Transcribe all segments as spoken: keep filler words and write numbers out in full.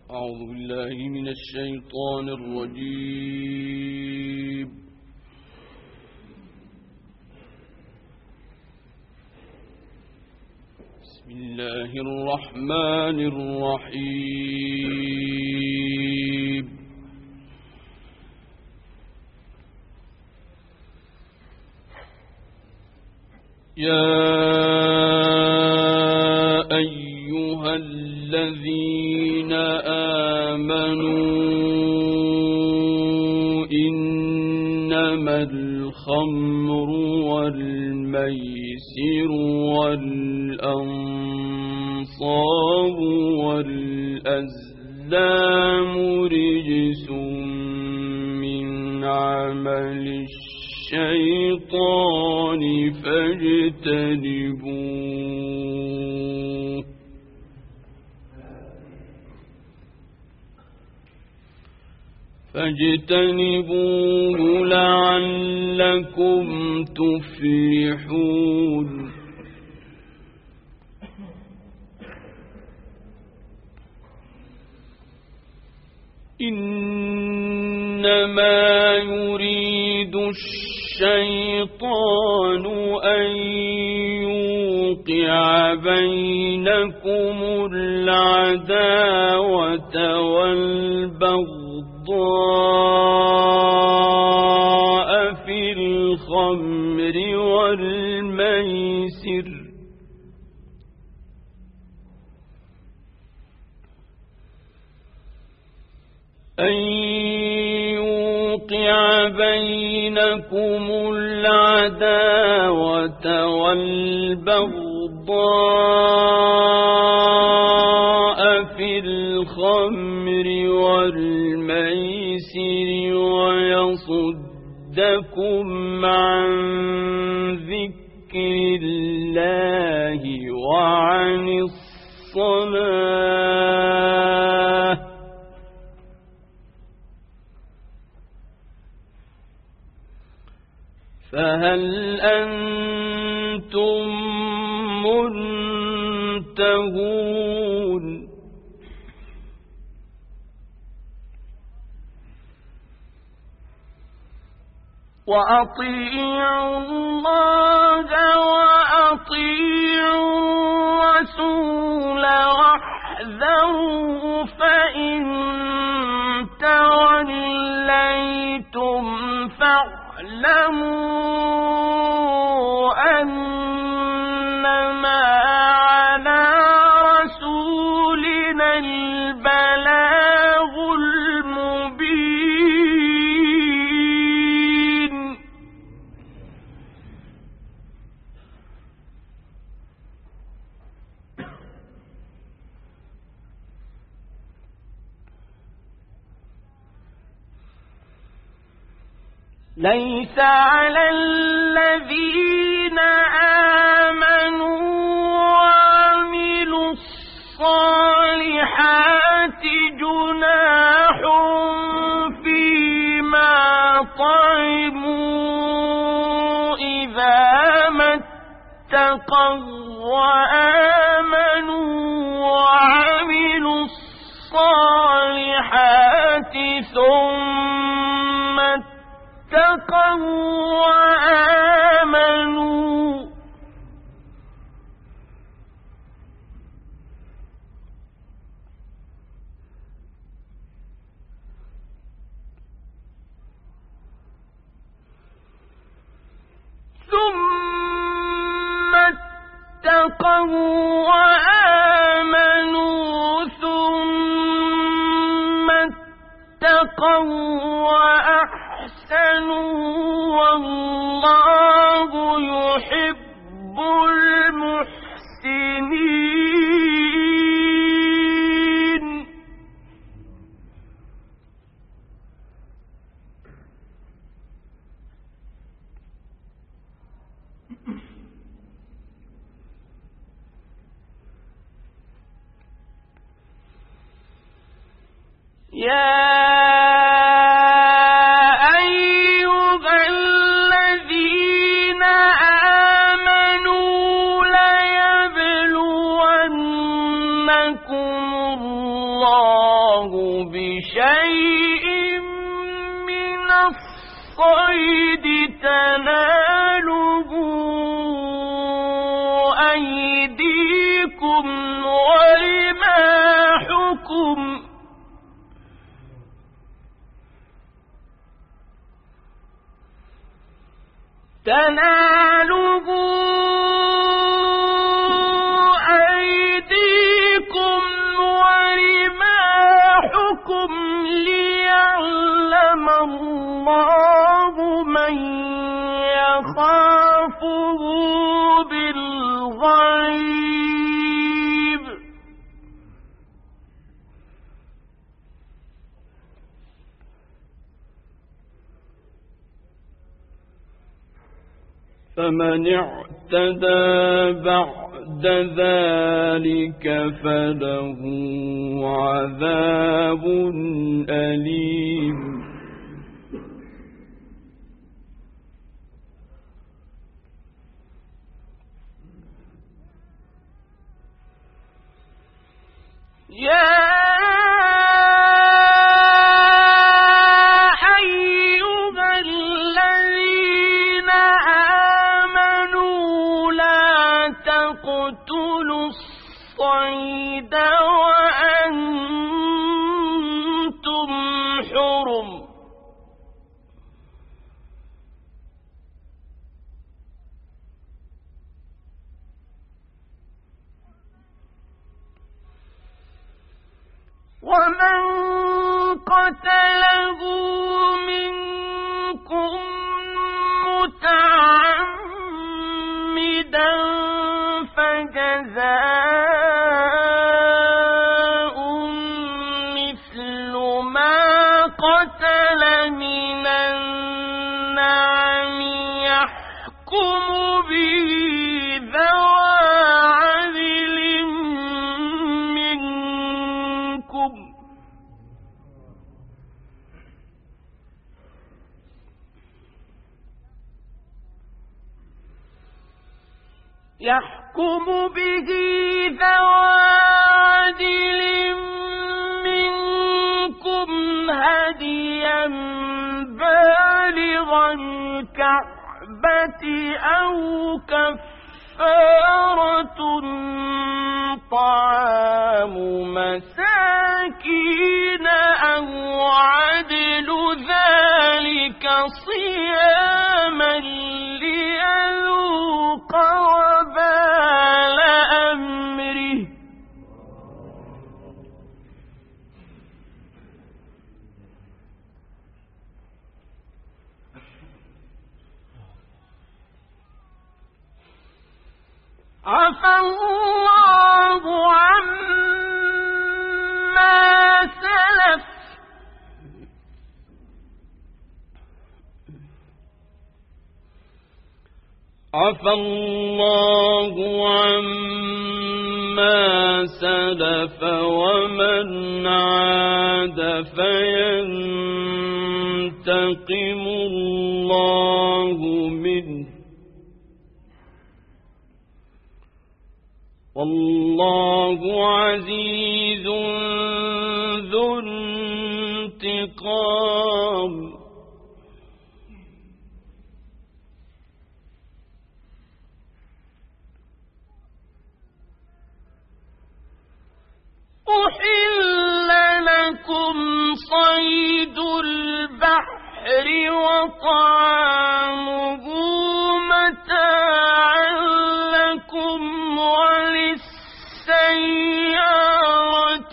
أعوذ بالله من الشيطان الرجيم. بسم الله الرحمن الرحيم. يا أيها الذين آمنوا إنما الخمر والميسر والأنصاب والأزلام رجس من عمل الشيطان فاجتنبوه فاجتنبوه لعلكم تفلحون. إنما يريد الشيطان أن يوقع بينكم العداوة والبغضاء في الخمر والميسر أن يوقع بينكم العداوة والبغضاء في الخمر والميسر ويصدكم عن ذكر الله وعن الصلاة فهل أنتم منتهون؟ وأطيعوا الله وأطيعوا الرسول واحذروا فإن توليتم فاعلموا أنما على رسولنا البلاغ المبين. ليس على الذين آمنوا وعملوا الصالحات جناح فيما طعموا إذا ما اتقوا وآمنوا وعملوا الصالحات ثم اتقوا وآمنوا ثم اتقوا وآمنوا ثم اتقوا وأحسنوا والله يحب المحسنين. يا أيها الذين آمنوا ليبلونكم الله بشيء من الصيد تناله أيديكم ورماحكم تناله أيديكم ورماحكم ليعلم الله من يخافه بالغيب فمن اعتدى بعد ذلك فله عذاب أليم يا الصيد وأنتم حرم ومن قتله منكم متعمدا فجزاء مثل ما قتل من النعم يحكم به ذوى عدل منكم يحكم به ذوى عدل منكم هديا بالغ الكعبة أو كفارة طعام مساكين أو عدل ذلك صياما ليذوق وبال أمره عفى الله عما سلف عفى الله عما سلف ومن عاد فينتقم الله منه والله عزيز ذو انتقام أحل لكم صيد البحر وطعامه متاعا لكم وللسيارة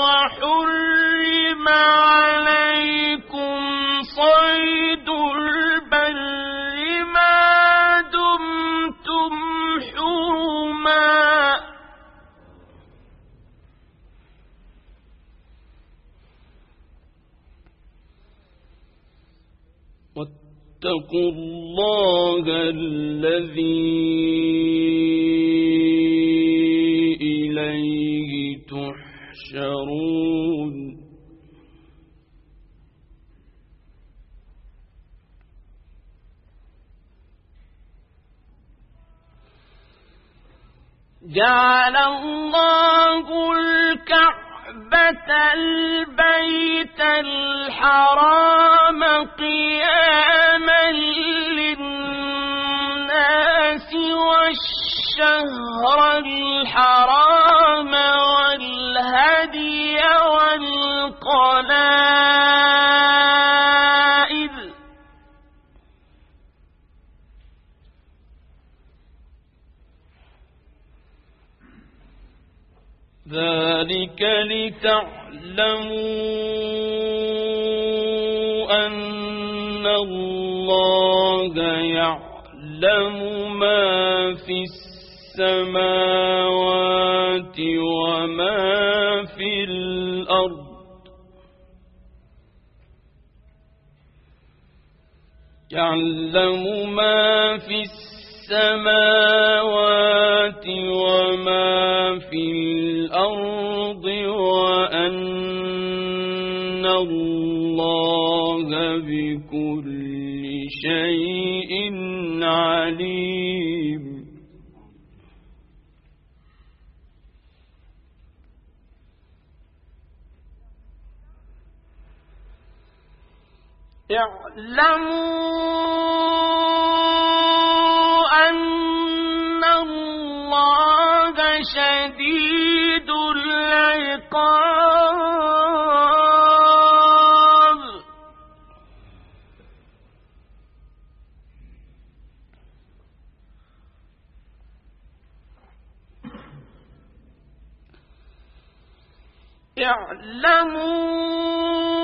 وحرم عليكم صيد البر ما دمتم حرما واتقوا الله الذي إليه تحشرون جعل الله الكعبة أثبت البيت الحرام قياما للناس والشهر الحرام والهدي والقلائد ذلك لتعلموا أن الله يعلم ما في السماوات وما في الأرض يعلم ما في السماوات وما في الأرض وأن الله بكل شيء عليم اعلموا أن الله شديد العقاب اعلموا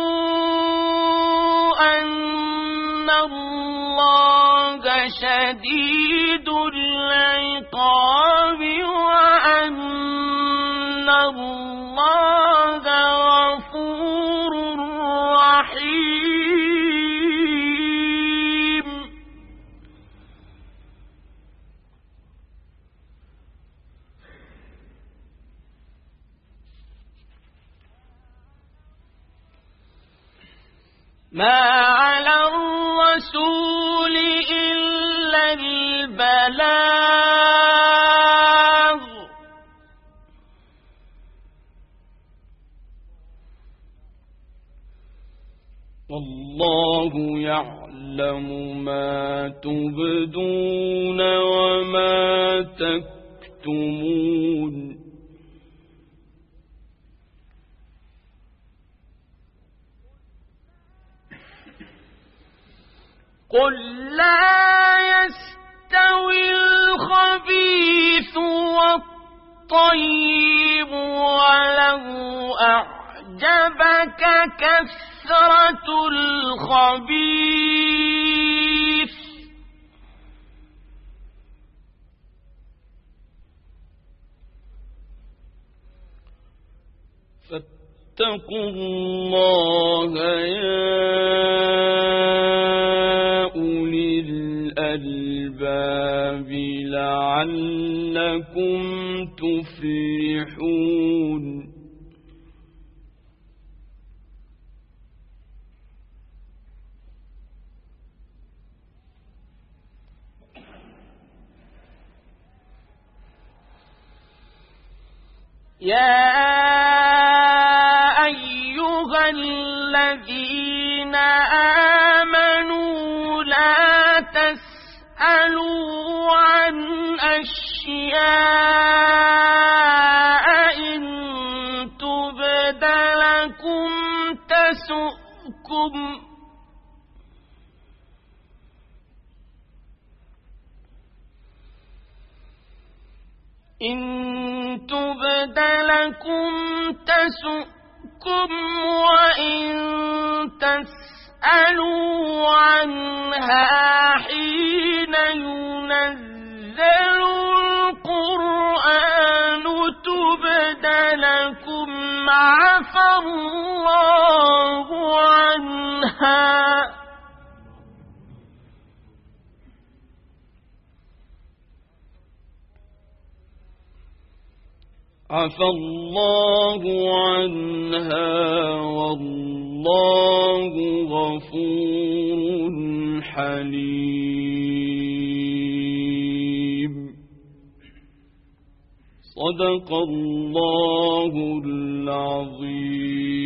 أن الله شديد العقاب وأن الله غفور رحيم ما على الرسول إلا البلاغ والله يعلم ما تبدون وما تكتمون قل لا يستوي الخبيث والطيب ولو أعجبك كثرة الخبيث فاتقوا الله يا أولي الألباب لعلكم تفلحون يا أيها الذين آمنوا لا تسألوا عن أشياء إن تبد لكم تسؤكم إن تبد لكم تسؤكم وإن تسألوا عنها حين ينزل القرآن تبد لكم عفى الله عنها عفى الله عنها والله غفور حليم. صدق الله العظيم.